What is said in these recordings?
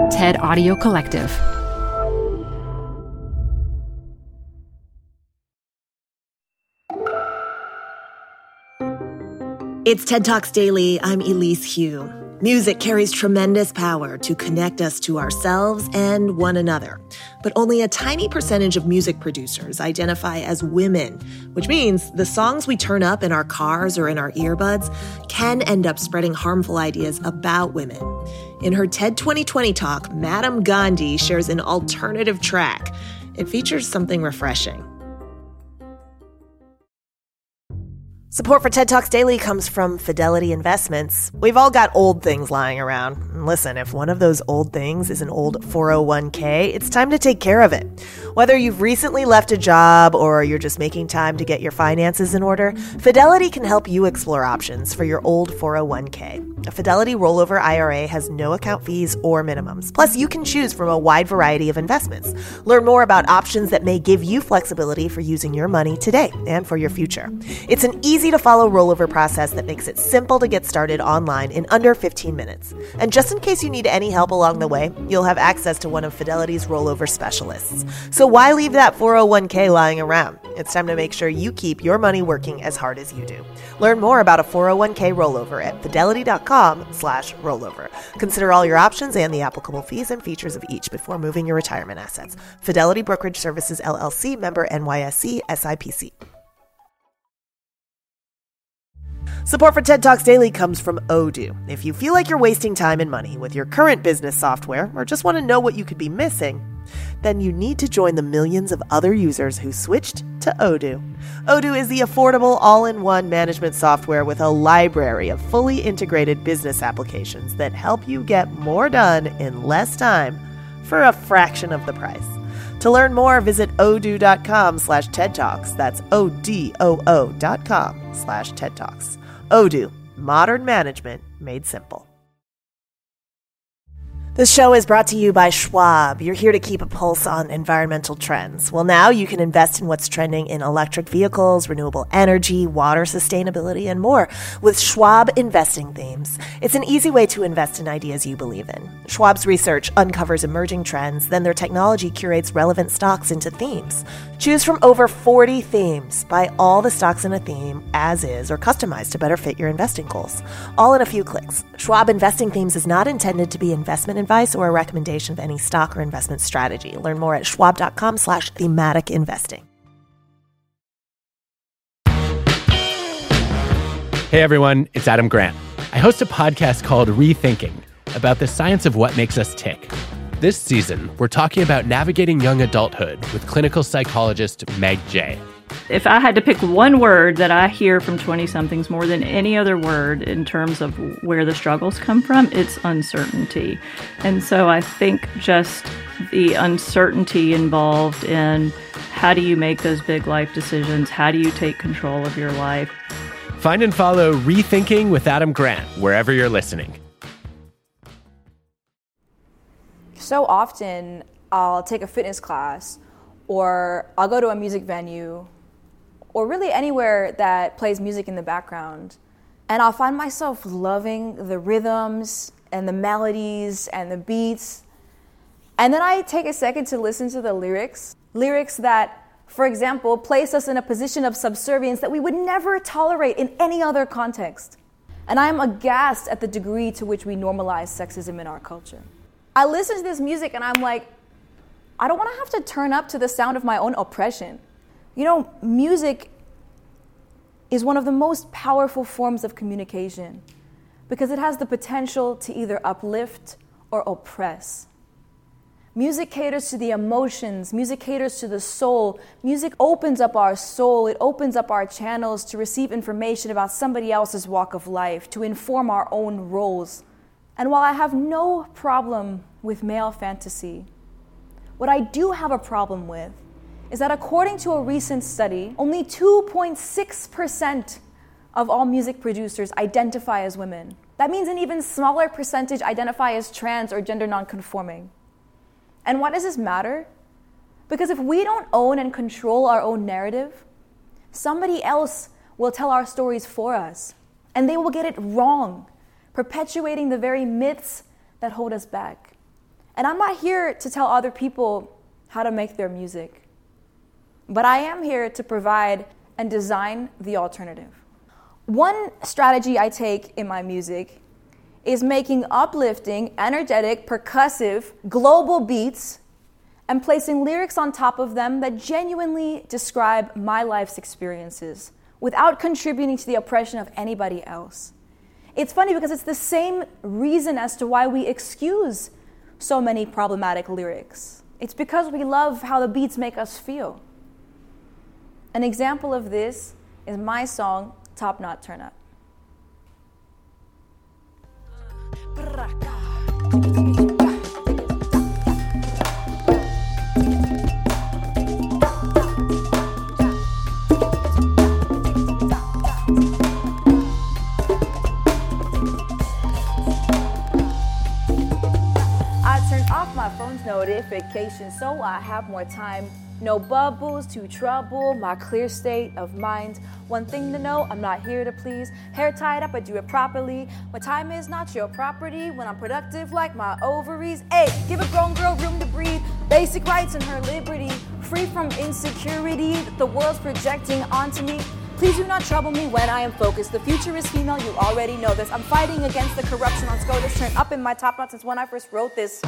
TED Audio Collective. It's TED Talks Daily. I'm Elise Hu. Music carries tremendous power to connect us to ourselves and one another. But only a tiny percentage of music producers identify as women, which means the songs we turn up in our cars or in our earbuds can end up spreading harmful ideas about women. In her TED 2020 talk, Madam Gandhi shares an alternative track. It features something refreshing. Support for TED Talks Daily comes from Fidelity Investments. We've all got old things lying around. And listen, if one of those old things is an old 401k, it's time to take care of it. Whether you've recently left a job or you're just making time to get your finances in order, Fidelity can help you explore options for your old 401k. A Fidelity rollover IRA has no account fees or minimums. Plus, you can choose from a wide variety of investments. Learn more about options that may give you flexibility for using your money today and for your future. It's an easy-to-follow rollover process that makes it simple to get started online in under 15 minutes. And just in case you need any help along the way, you'll have access to one of Fidelity's rollover specialists. So why leave that 401k lying around? It's time to make sure you keep your money working as hard as you do. Learn more about a 401k rollover at fidelity.com/rollover. Consider all your options and the applicable fees and features of each before moving your retirement assets. Fidelity Brokerage Services, LLC, member NYSE, SIPC. Support for TED Talks Daily comes from Odoo. If you feel like you're wasting time and money with your current business software or just want to know what you could be missing, then you need to join the millions of other users who switched to Odoo. Odoo is the affordable all-in-one management software with a library of fully integrated business applications that help you get more done in less time for a fraction of the price. To learn more, visit odoo.com/TED Talks. That's ODOO.com/TED Talks. Odoo, modern management made simple. This show is brought to you by Schwab. You're here to keep a pulse on environmental trends. Well, now you can invest in what's trending in electric vehicles, renewable energy, water sustainability, and more with Schwab Investing Themes. It's an easy way to invest in ideas you believe in. Schwab's research uncovers emerging trends, then their technology curates relevant stocks into themes. Choose from over 40 themes. Buy all the stocks in a theme as is or customized to better fit your investing goals. All in a few clicks. Schwab Investing Themes is not intended to be investment advice or a recommendation of any stock or investment strategy. Learn more at schwab.com/thematic investing. Hey everyone, it's Adam Grant. I host a podcast called Rethinking about the science of what makes us tick. This season, we're talking about navigating young adulthood with clinical psychologist Meg Jay. If I had to pick one word that I hear from 20-somethings more than any other word in terms of where the struggles come from, it's uncertainty. And so I think just the uncertainty involved in how do you make those big life decisions? How do you take control of your life? Find and follow Rethinking with Adam Grant wherever you're listening. So often I'll take a fitness class or I'll go to a music venue or really anywhere that plays music in the background, and I'll find myself loving the rhythms and the melodies and the beats. And then I take a second to listen to the lyrics that, for example, place us in a position of subservience that we would never tolerate in any other context. And I'm aghast at the degree to which we normalize sexism in our culture. I listen to this music and I'm like, I don't want to have to turn up to the sound of my own oppression. You know, music is one of the most powerful forms of communication because it has the potential to either uplift or oppress. Music caters to the emotions, music caters to the soul. Music opens up our soul, it opens up our channels to receive information about somebody else's walk of life, to inform our own roles. And while I have no problem with male fantasy, what I do have a problem with is that according to a recent study, only 2.6% of all music producers identify as women. That means an even smaller percentage identify as trans or gender nonconforming. And why does this matter? Because if we don't own and control our own narrative, somebody else will tell our stories for us, and they will get it wrong, perpetuating the very myths that hold us back. And I'm not here to tell other people how to make their music. But I am here to provide and design the alternative. One strategy I take in my music is making uplifting, energetic, percussive, global beats and placing lyrics on top of them that genuinely describe my life's experiences without contributing to the oppression of anybody else. It's funny because it's the same reason as to why we excuse so many problematic lyrics. It's because we love how the beats make us feel. An example of this is my song, Top Knot Turn Up. My phone's notifications so I have more time. No bubbles to trouble my clear state of mind. One thing to know, I'm not here to please. Hair tied up, I do it properly. My time is not your property. When I'm productive like my ovaries. Hey, give a grown girl room to breathe. Basic rights and her liberty. Free from insecurity that the world's projecting onto me. Please do not trouble me when I am focused. The future is female, you already know this. I'm fighting against the corruption on SCOTUS. Turn up in my top knot since when I first wrote this.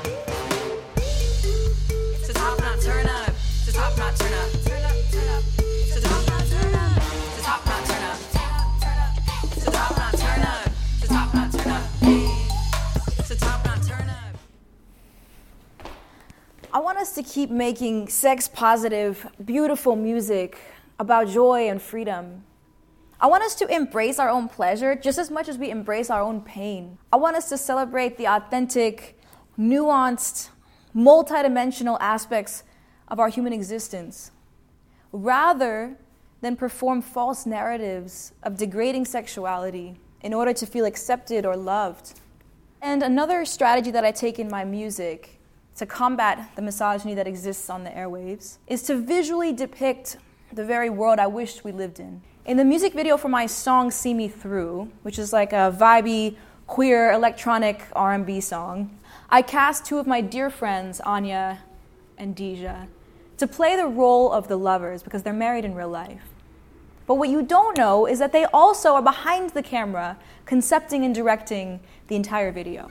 To top knot, turn up. To top knot, turn up. Turn up, turn up. To top knot, turn up. To top knot, turn up. Turn up. To top knot, turn up. To top knot, turn up. To top knot, turn up. I want us to keep making sex-positive, beautiful music about joy and freedom. I want us to embrace our own pleasure just as much as we embrace our own pain. I want us to celebrate the authentic, nuanced, multidimensional aspects of our human existence, rather than perform false narratives of degrading sexuality in order to feel accepted or loved. And another strategy that I take in my music to combat the misogyny that exists on the airwaves is to visually depict the very world I wished we lived in. In the music video for my song See Me Through, which is like a vibey, queer, electronic R&B song, I cast two of my dear friends, Anya and Deja, to play the role of the lovers because they're married in real life. But what you don't know is that they also are behind the camera, concepting and directing the entire video.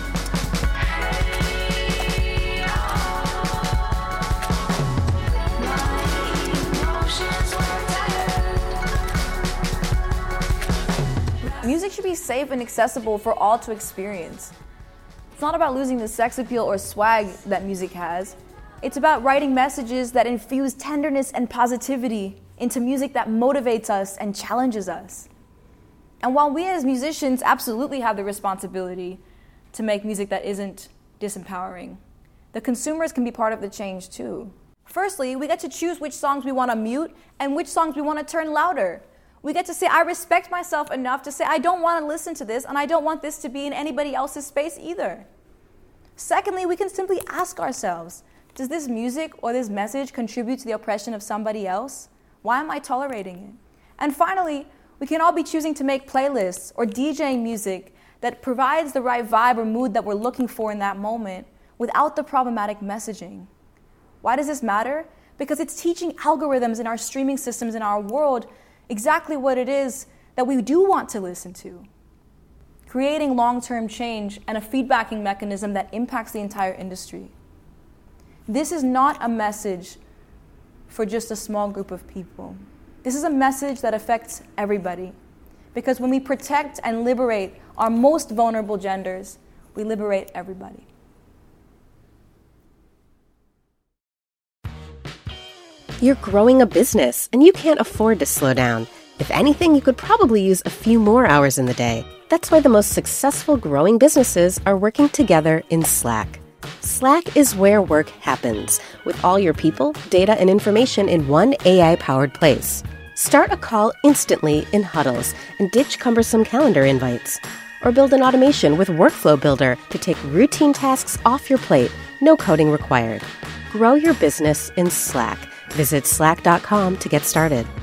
Music should be safe and accessible for all to experience. It's not about losing the sex appeal or swag that music has. It's about writing messages that infuse tenderness and positivity into music that motivates us and challenges us. And while we as musicians absolutely have the responsibility to make music that isn't disempowering, the consumers can be part of the change too. Firstly, we get to choose which songs we want to mute and which songs we want to turn louder. We get to say, I respect myself enough to say, I don't want to listen to this, and I don't want this to be in anybody else's space either. Secondly, we can simply ask ourselves, does this music or this message contribute to the oppression of somebody else? Why am I tolerating it? And finally, we can all be choosing to make playlists or DJing music that provides the right vibe or mood that we're looking for in that moment without the problematic messaging. Why does this matter? Because it's teaching algorithms in our streaming systems in our world exactly what it is that we do want to listen to, creating long-term change and a feedbacking mechanism that impacts the entire industry. This is not a message for just a small group of people. This is a message that affects everybody, because when we protect and liberate our most vulnerable genders, we liberate everybody. You're growing a business, and you can't afford to slow down. If anything, you could probably use a few more hours in the day. That's why the most successful growing businesses are working together in Slack. Slack is where work happens, with all your people, data, and information in one AI-powered place. Start a call instantly in huddles and ditch cumbersome calendar invites. Or build an automation with Workflow Builder to take routine tasks off your plate, no coding required. Grow your business in Slack. Visit slack.com to get started.